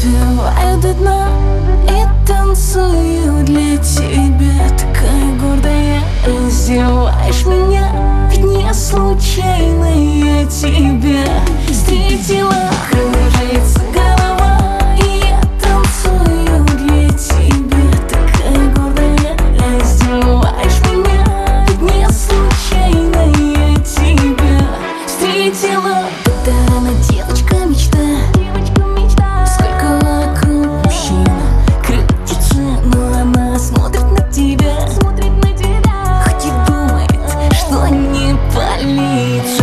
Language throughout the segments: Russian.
Распеваю до дна и танцую для тебя. Такая гордая, раздеваешь меня, ведь не случайно я тебя встретила. Кружится голова, и я танцую для тебя. Такая гордая, раздеваешь меня, ведь не случайно я тебя встретила. Да, она девочка мечта. Сколько вокруг мужчин крутится, но она смотрит на тебя, хоть и думает, что не палится.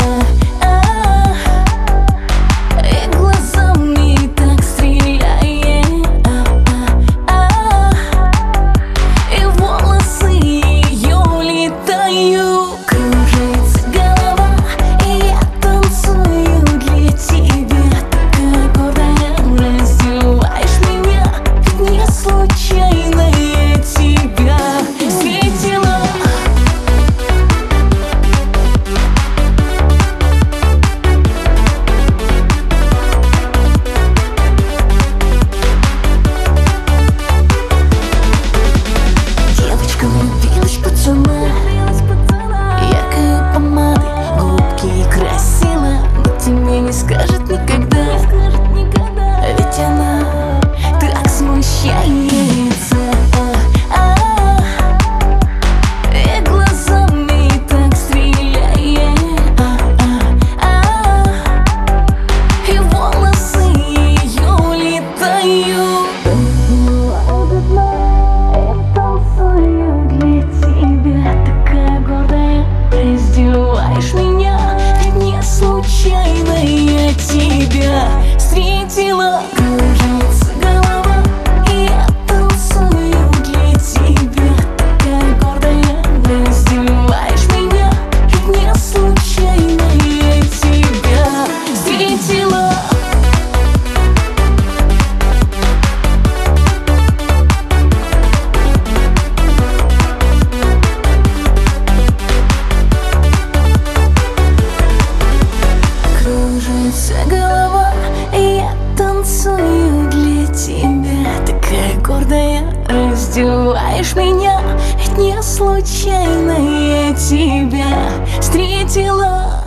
И глазами так стреляет, и волосы ее летают. Кружится голова, и я танцую для тебя. Такая гордая, раздеваешь меня, ведь не случайно я тебя встретила. Девочка влюбилась в пацана, яркой помадой губки красила, но тебе не скажет никогда, ведь она так смущается. И глазами так стреляет, и волосы ее летают. Танцую для тебя, такая гордая, раздеваешь меня, ведь не случайно я тебя встретила. Кружится голова, и я танцую для тебя. Такая гордая, раздеваешь меня, ведь не случайно я тебя встретила. Кружится голова, и я танцую для тебя. Такая гордая, раздеваешь меня, ведь не случайно я тебя встретила.